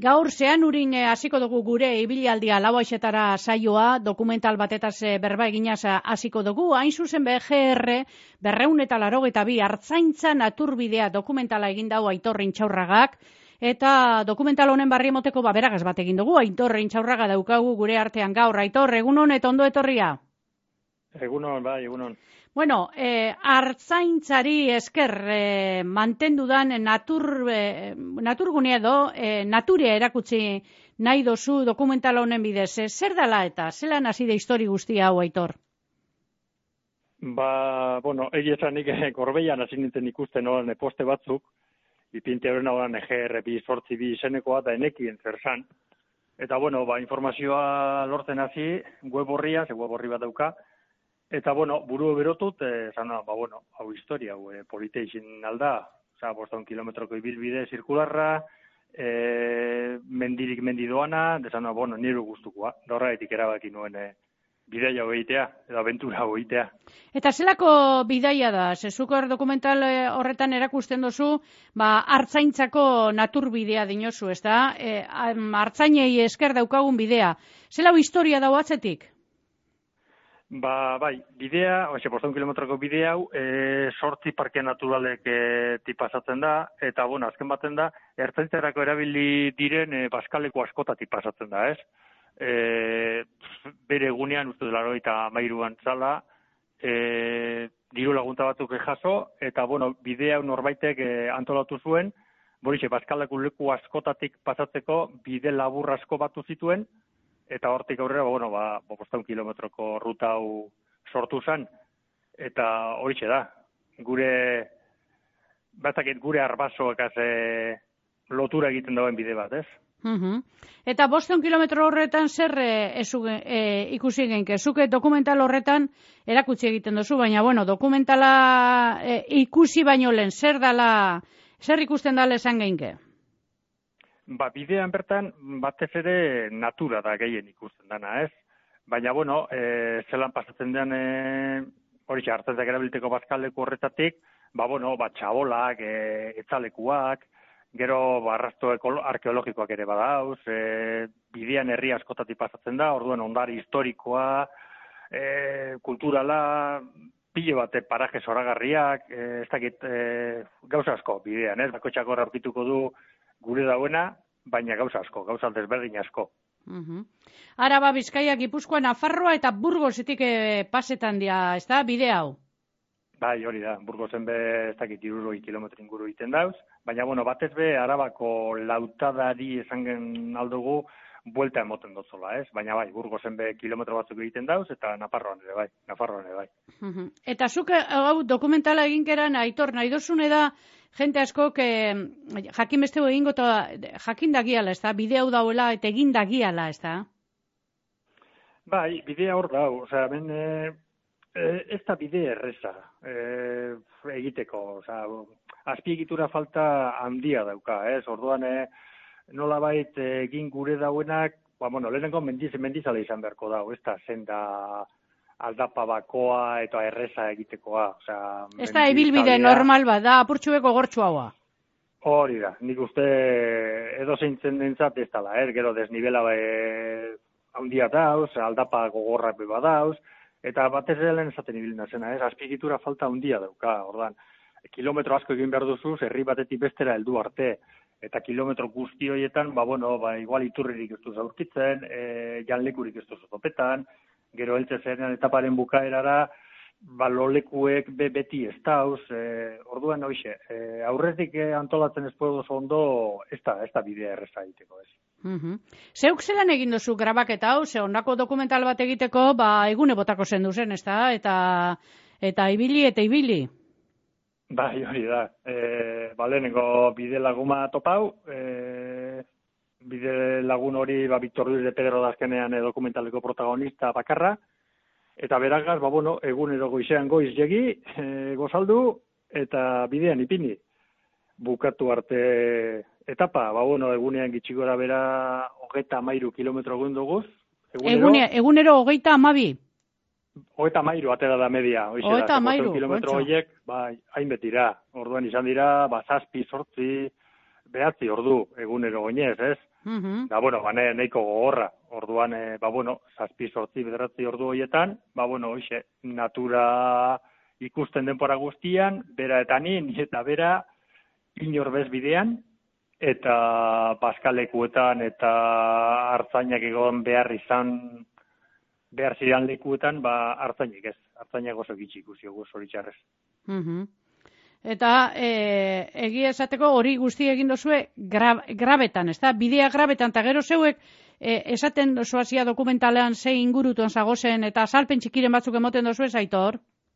Gaur Zeanurin hasiko dugu gure ibilaldia lauaixetara saioa, dokumental batetaz berba eginaz hasiko dugu, hain zuzen BGR 282 Artzaintza naturbidea dokumentala egin dau Aitor Intxaurragak, eta dokumental honen barri emoteko beragaz bat egin dugu, Aitor Intxaurraga daukagu gure artean gaur. Aitor, egunon eta ondo etorria? Egunon, bai, egunon. Bueno, artzaintzari esker mantendudan naturgunea edo naturia erakutsi nahi dozu dokumental honen bidez. Zer dela eta zelan hasi da histori guztia hau, Aitor? Bueno, egia esanik Gorbeian hasi nintzen ikusten horan poste batzuk, ipinte horren horan GR2 2 izenekoa da enekien zer zan. Eta, bueno, informazioa lortzen hasi, web horria, ze web horri bat dauka. Eta, bueno, buru berotut, hau historia, polite izin alda, 500 kilometroko ibilbide zirkularra, mendirik mendidoana, nire guztukoa, da horregatik erabaki nuen bidaia egitea, edo abentura egitea. Eta zelako bidaia da? Zezuk dokumental horretan erakusten dozu, artzaintzako naturbidea dinozu, ez da? Artzainei esker daukagun bidea. Zelau historia dau atzetik? Bai, bidea, 500 kilometroko bide hau, 8 parke naturalek tipasatzen da, eta, azken baten da, ertzaintzarako erabili diren baskaleko askotatik pasatzen da, ez? Bere egunean, uste dela 93an zala, diru lagunta batzuk jaso, eta, bide hau norbaitek antolatu zuen, baskaleko leku askotatik pasatzeko bide labur asko batu zituen, eta hortik aurrera, 500 kilometroko ruta hau sortu zen, eta horixe da, gure arbasoak lotura egiten dauen bide bat, ez? Eta 500 kilometro horretan zer ikusi genke? Zuke dokumental horretan erakutsi egiten duzu, baina, dokumentala ikusi baino lehen, zer ikusten dala esan genke? Bidean bertan, batez ere natura da gehien ikusten dana, ez? Baina, zelan pasatzen den, hori hartzentzak erabilteko bazkaleko horretatik, txabolak, etzalekuak, gero arrasto arkeologikoak ere badauz, bidean herri askotatik pasatzen da, orduan ondari historikoa, kulturala, pile bate paraje zoragarriak, ez dakit gauza asko bidean, ez? Bakotxako aurkituko du gure dauena, baina gauza asko, gauza desberdin asko. Araba, Bizkaia, Gipuzkoa, Nafarroa eta Burgosetik pasetan dira, ez da, bide hau? Bai, hori da, Burgosen be, ez dakit 200 kilometro inguru egiten dauz, baina, batez be, Arabako lautadari esan gen aldugu, buelta emoten dozola, ez? Baina bai, Burgosen be kilometro batzuk egiten dauz, eta Nafarroan ere bai. Eta zuk hau dokumentala eginkeran, Aitor, nahi dozune da, jente asko, jakin bestego egingo eta jakin dagiala, ez da? Bide hau dauela eta egin dagiala, ez da? Bai, bidea hor dau, ben, ez da bide erreza egiteko, azpiegitura falta handia dauka, ez? Orduan, nolabait egin gure dauenak, lehenengo mendizale izan beharko dau, ez da senda aldapa bakoa eta erreza egitekoa. Ez da ebilbide normal bat, da apurtxubeko gortxu haua. Hori da, nik uste edo zeintzen dintzat ez dala, gero desnibela handia dauz, aldapa gogorrak beba dauz, eta batez ere lehen esaten ibilina zena, azpiegitura falta handia dauka, ordan, kilometro asko egin behar duzuz, herri batetik bestera heldu arte, eta kilometro guzti horietan, igual iturririk ez duz aurkitzen, janlekurik ez duz topetan, gero heltze zenean etaparen bukaerara, lolekuek beti ez dauz, orduan hoxe, aurretik antolatzen ez puedo ondo, ez da bidea erreza egiteko, ez. Zeuk zelan egin duzu grabaketa hau, ze ondako dokumental bat egiteko, egune botako zendu zen, ez da? Eta ibili. Bai, hori da. Lehenengo bide laguma topau, bide lagun hori Victor Luis de Pedro dazkenean dokumentaleko protagonista bakarra, eta beragaz, egunero goizean goiz jegi, gozaldu, eta bidean ipini. Bukatu arte etapa, egunean gitxigora bera 33 kilometro egin duguz. Egunero 32? 33 atera da media. 33 kilometro horiek, hainbetira. Orduan izan dira, 7, 8, 9 ordu egunero oinez, ez? Da, bueno, nahiko gogorra. Orduan, 7-8 bederatzi ordu horietan, hoxe, natura ikusten denpora guztian, bera eta ni eta bera inor bez bidean, eta baskalekuetan eta hartzainak egon behar zidan lekuetan, hartzainik ez. Hartzainak oso gitxi ikusi egu, zoritxarrez. Eta egia esateko hori guzti egin dozue grabetan, ez da? Bidea grabetan, eta gero zeuek esaten dozuazia dokumentalean ze ingurutuan zagozen, eta salpen txikiren batzuk emoten dozue, Aitor?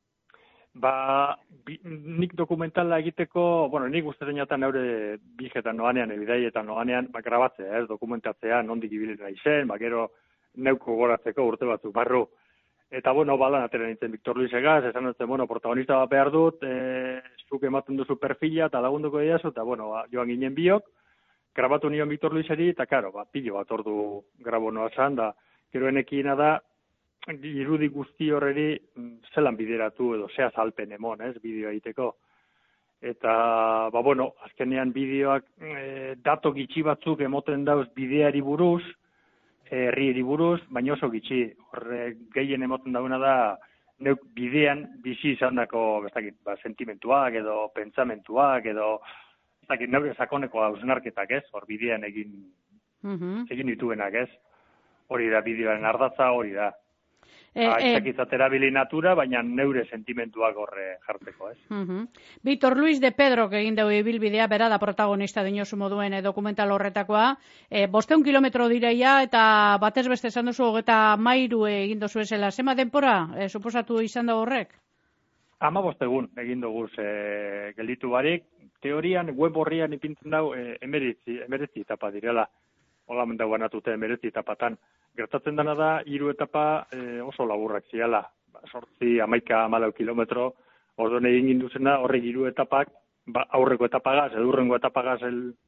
Nik dokumentala egiteko, nik ustetan jatan neure bijetan noanean, ebidaietan noanean, grabatzea, ez, dokumentatzea, nondik ibili naizen, gero neuko goratzeko urte batzuk barru. Eta, balan atera nintzen Victor Luis egaz, esan duten, protagonista bat behar dut, zuk ematen duzu perfila eta lagunduko diazu, eta, joan ginen biok, grabatu nion Victor Luiseri, eta, karo, pilo bat ordu grabo noa zan, da, gero enekiena da, irudi guzti horreri zelan bideratu edo zea zalpen emon, ez, bideo egiteko. Eta, azkenean bideoak dato gitxi batzuk emoten dauz bideari buruz, herriari buruz, baina oso gitxi. Horre gehien emoten dauna da, neuk bidean bizi izan dako, sentimentuak edo pentsamentuak edo, neuk sakoneko hausnarketak, ez, hor bidean egin dituenak, ez. Hori da bideoaren ardatza, hori da. Aitzakizatera bili natura, baina neure sentimentuak horre jartzeko, ez? Víctor Luis de Pedro, egin dugu ibilbidea, bera da protagonista dinosu moduen dokumental horretakoa. 500 kilometro direia, eta batez beste esan duzu, 33 egin duzu esela. Zema denpora, suposatu izan da horrek? 15 egun egin dugu gelditu barik. Teorian, web horrian ipintzen dau, 19 etapa direla. Hola mendau banatute 19 etapatan. Gertatzen dena da, 3 etapa oso laburrak ziala. 8-11 kilometro, orduan egin ginduzena, horrek 3 etapak, aurreko etapagaz, edurrengo etapagaz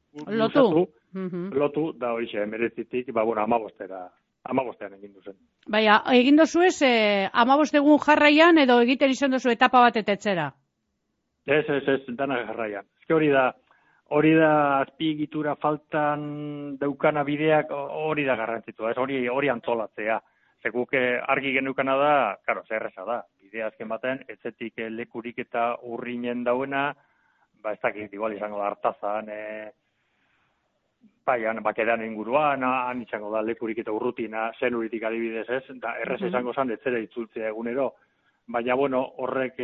lotu, da horixe, 19-tik, 15ean egin duzen. Baina, egin dozuez, 15 egun jarraian, edo egiten izan dozu etapa bat etetzera? Ez, dana jarraian. Hori da azpiegitura faltan daukana bideak, hori da garrantzitua, ez hori antolatzea. Zekuke argi genukana da, karo, zerreza da, bidea azken baten, etzetik lekurik eta urrinen dauena, ez dakit, igual izango da hartazan, bakedan inguruan, han izango da lekurik eta urrutina, zenuritik adibidez ez, da errez izango zan, etzera itzultzea egunero. Baina, horrek,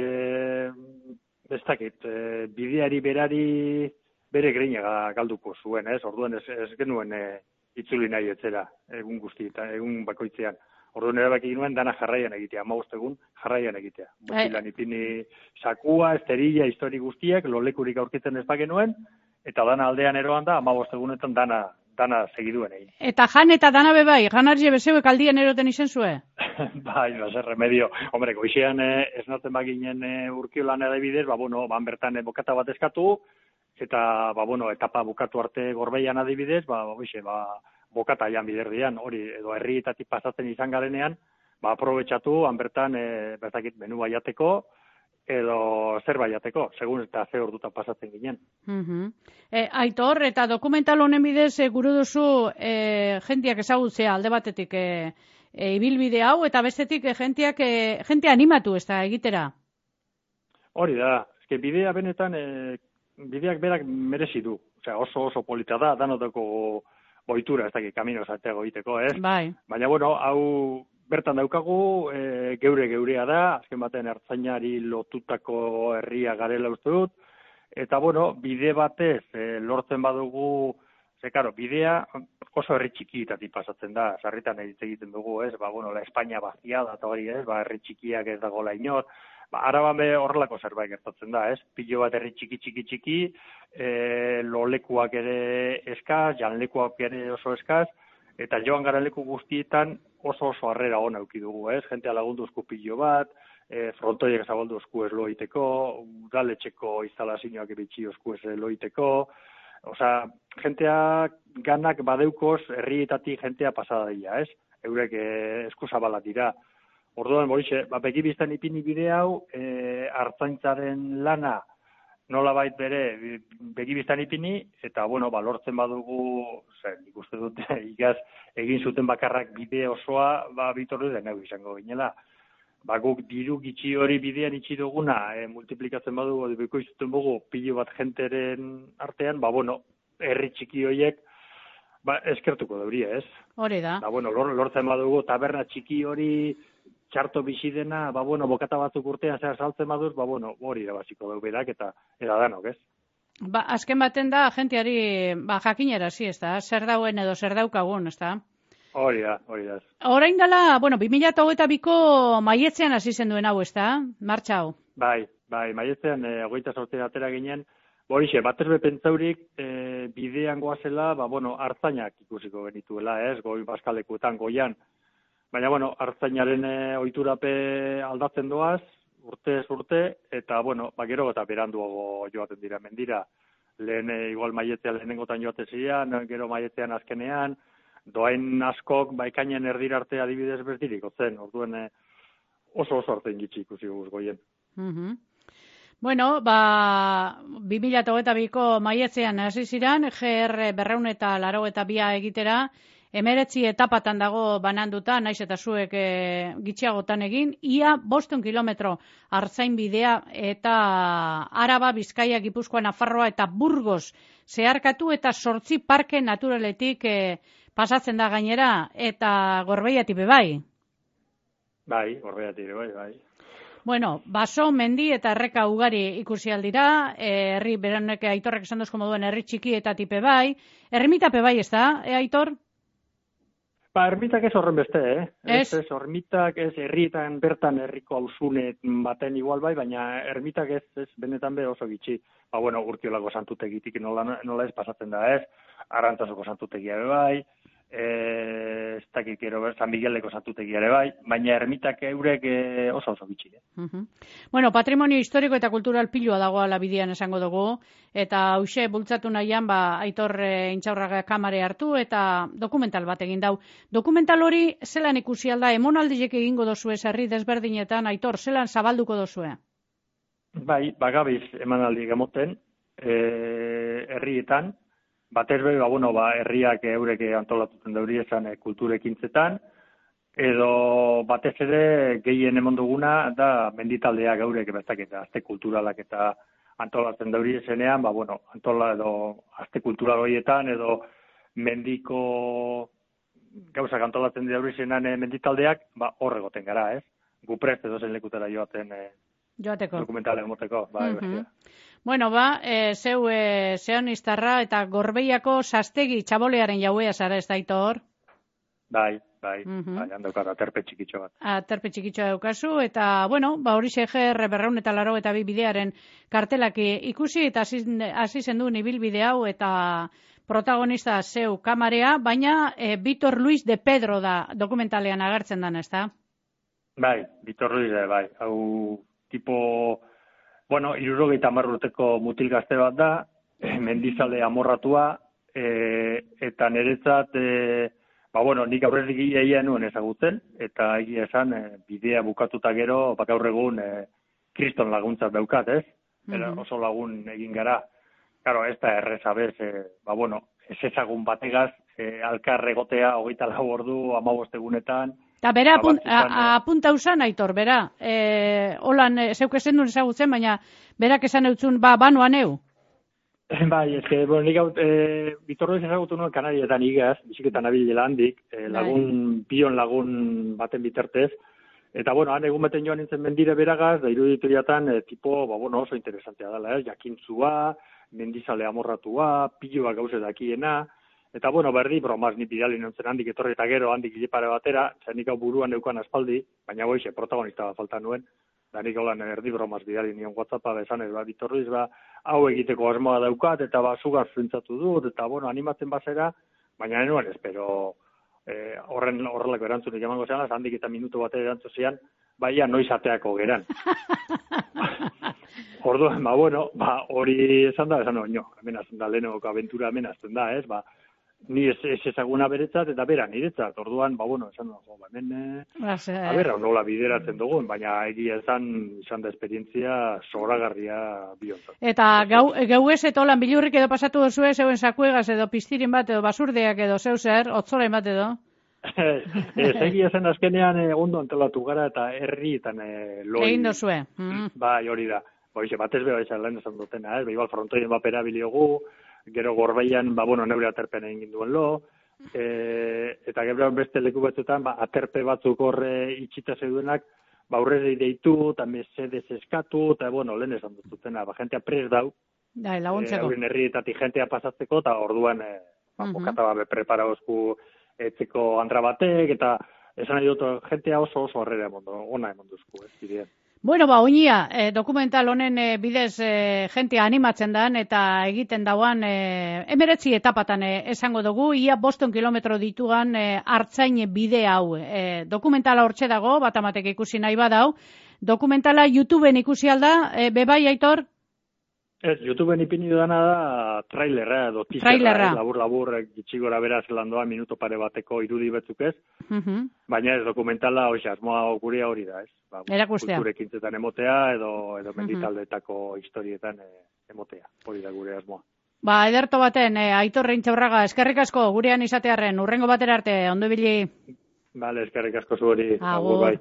ez dakit, bideari berari, bere greina galduko zuen, ez? Orduan ez genuen itzuli nahi etzera, egun guzti, egun bakoitzean. Orduan erabaki genuen dana jarraian egitea, 15 egun jarraian egitea. Mochilan ipini sakua, esterilla, histori guztiak, lolekurik aurkitzen ez bagenuen, eta dana aldean eroan da, 15 egunetan dana segiduen egin. Eta jan eta dana bebai, janarje bezeuek aldien eroten izen zue? Bai, zer remedio. Hombre, goixean esnatzen baginen urkiolan edabidez, bertan bokata bat eskatu, eta, etapa bukatu arte Gorbeian adibidez, bokata jan biderdian, hori, edo herrietatik pasatzen izan garenean, aprobetxatu, bertan, bertakit menu baiateko, edo zer baiateko, segun eta ze ordutan pasatzen ginen. Aitor, eta dokumental honen bidez, guru duzu, jentiak ezagutzea alde batetik ibilbide hau, eta bestetik jentea animatu ez da egitera? Hori da, bidea benetan, bideak berak merezi du. Osea, oso polita da, danotako boitura, ez dakit, kamino zateago egiteko, ez? Bai. Baina, hau bertan daukagu, geurea da, azken baten ertzainari lotutako herria garela uste dut, eta, bide batez lortzen badugu, bidea oso herri txikietatik pasatzen da, sarritan egiten dugu, ez? La Espainia vaciada, eta hori, ez? Herri txikiak ez dagoela inor, Araban horrelako zerbait gertatzen da, ez? Pilo bat herri txiki, lolekuak ere eskaz, janlekuak ere oso eskaz, eta joan gara leku guztietan oso harrera ona eduki dugu, ez? Jentea lagunduzko pilo bat, frontoiek zabalduzko ez loiteko, udaletxeko instalazioak ebitxi osku ez loiteko, osea, jentea ganak badeukoz herrietatik jentea pasada dira, ez? Eurek eskuzabalak dira. Orduan, begibizten ipini bide hau, hartzaintzaren lana nolabait bere begibistan ipini, eta, bueno, lortzen badugu, nik uste dut, igaz, egin zuten bakarrak bide osoa, bitorru deneu izango ginela. Guk diru gitxi hori bidean itxi duguna, multiplikatzen badugu, bikoizten dugu, pilo bat jenteren artean, bueno, herri txiki horiek, eskertuko dauria, ez? Hori da. Lortzen badugu, taberna txiki hori, txarto bizi dena, bueno, bokata batzuk urtean zer saltzen baduz, hori da basiko dugu berak eta danok, ez? Azken baten da, agentiari jakinera, ez da? Zer dauen edo zer daukagun, ez da? Hori da. Orain dela, 2022ko maietzean hasi zen duen hau, ez da? Martxa hau. Bai, maietzean, 28 atera ginen, horixe, batez bepentzaurik, bidean goazela, hartzainak ikusiko genituela, ez? Goi baskalekuetan, goian. Baina, hartzainaren ohiturape aldatzen doaz, urtez urte, eta, gero eta beranduago joaten dira mendira. Lehen, igual maietzean lehenengotan joaten zirean, gero maietzean azkenean, doain askok, ekainen erdira arte adibidez berdirik, otzen, orduen oso artein gitxi ikusi guz goien. 2022ko maietzean hasi ziren, GR 282 egitera, 19 etapatan dago bananduta, naiz eta zuek gitxiagotan egin, ia 500 kilometro hartzain bidea eta Araba, Bizkaia, Gipuzkoa, Nafarroa eta Burgos zeharkatu eta 8 parke naturaletik pasatzen da gainera, eta Gorbeiatik bai. Bai, Gorbeiatik bai. Baso, mendi eta erreka ugari ikusi aldira, herri beranek Aitorrek esan dozko moduen herri txikietatik bai, ermitape bai, ez da, Aitor? Ermitak ez horren beste, Ez, ermitak ez herrietan bertan herriko hausune baten igual bai, baina ermitak ez benetan be oso gitxi. Urkiolako santutegitik nola ez pasatzen da, ez? Arrantzazoko santutegia bai, ez dakik ero San Migueleko santutegia ere bai, baina ermitak eurek oso gitxi. Patrimonio historiko eta kultural pilua dagoela bidean esango dugu, eta hauxe bultzatu nahian, Aitor Intxaurraga kamare hartu eta dokumental bat egin dau. Dokumental hori zelan ikusi alda, emonaldiek egingo dozue herri desberdinetan, Aitor, zelan zabalduko dozue? Bai, gabiz emanaldi gemoten, herrietan, batez be, herriak eurek antolatuten dauri esan kulturekintzetan, edo batez ere gehien emon duguna da menditaldeak eurek bestaketa, azte kulturalak eta antolatzen dauri esenean, antola edo azte kultural horietan, edo mendiko gauzak antolatzen dauri esenean menditaldeak, horregoten gara, ez? Guprest edo zen lekutera joateko. Dokumentale emoteko, zeu zeonistarra eta Gorbeiako Sastegi txabolearen jauea zara, ez da, Aitor? Bai, handaukat, aterpe txikitxo bat. Aterpe txikitxo daukazu, eta, horixe GR 282 bidearen kartelak ikusi, eta hasi zenduen ibilbide hau, eta protagonista zeu kamarea, baina Vitor Luis de Pedro da dokumentalean agertzen dan, ez da? Bai, Vitor Luis, bai, hau tipo, 70 urteko mutil gazte bat da, mendizale amorratua, eta niretzat, nik aurretik egia nuen ezagutzen, eta egia esan, bidea bukatuta gero, gaur egun, kriston laguntzat daukat, ez? Oso lagun egin gara. Claro, ez da errezabez, ez ezagun bategaz, alkar egotea, 24 ordu, 15 egunetan. Eta bera, apunta usan, Aitor, bera, holan, zeuke zendun ezagutzen, baina berak esan eutzun, banoan eu? Bai, nik Vitor Luis ezagutu nuen Kanarietan igaz, biziketan abilela handik, bion lagun baten bitartez, eta, han egun beten joan nintzen mendire beragaz, da irudituriatan, tipo, oso interesantea dela, jakintzua, mendizale amorratua, piloa gauze dakiena, eta, berdi, bromaz ni bidali nintzen handik etorri eta gero handik gilipare batera, nik hau buruan neukan aspaldi, baina goixe, protagonista bat falta nuen, da nik hau erdi bromaz bidali nion WhatsAppa esan ez, Vitor Luis, hau egiteko asmoa daukat, eta sugaz zentzatu dut, eta, animatzen bazera, baina nenuen espero horrelako erantzunik emango zean, handik eta minutu batera erantzu zian, baina noiz ateako geran. Orduan, hori esan da, hemen azten da, lehenoko aventura hemen azten da, ez, ni ez ezaguna beretzat, eta bera niretzat. Orduan, bueno, esan dugu, hemen, nola bideratzen dugun, baina egia izan da esperientzia zoragarria biontzat. Eta gau ez etolan bilurrik edo pasatu duzu zeuen sakuegaz edo piztirin bat edo basurdeak edo zeu zer, otzoren bat edo? Egia zen azkenean ondo antolatu gara eta herrietan loi. Egin dozue. Bai, hori da. Boixe, batez beha izan lehen esan dutena, igual frontoien bapera biliogu, gero Gorbeian, neure aterpen egin duen lo, eta gero beste leku batzuetan, aterpe batzuk horre itxita zeudenak, aurreri deitu, eta mesedez eskatu, eta lehen esan dutena, jentea pres dau, laguntzeko. Haurin herrietatik jentea pasatzeko, eta orduan, bokata prepara osku etzeko andra batek, eta esan nahi dut, jentea oso horrera ona emonduzku, ez diren. Bueno, oinia, dokumental honen bidez jentea animatzen dan eta egiten dauan 19 etapatan esango dugu, ia 5 kilometro ditugan artzain bide hau. Dokumentala hortxe dago, bat amatek ikusi nahi badau. Dokumentala YouTubeen ikusi alda, bebai, Aitor? Ez, YouTubeen ipini dudana da trailerra edo teaserra, labur gitxigora beraz landoa minuto pare bateko irudi batzuk ez, baina ez dokumentala asmoa gurea hori da, ez? Erakustea. Kulturekintzetan emotea edo menditaldetako historietan emotea, hori da gure asmoa. Ederto baten, Aitor Reintxaurraga, eskerrik asko gurean izatearren, urrengo batera arte, ondo ibili. Eskerrik asko zuhori. Agur.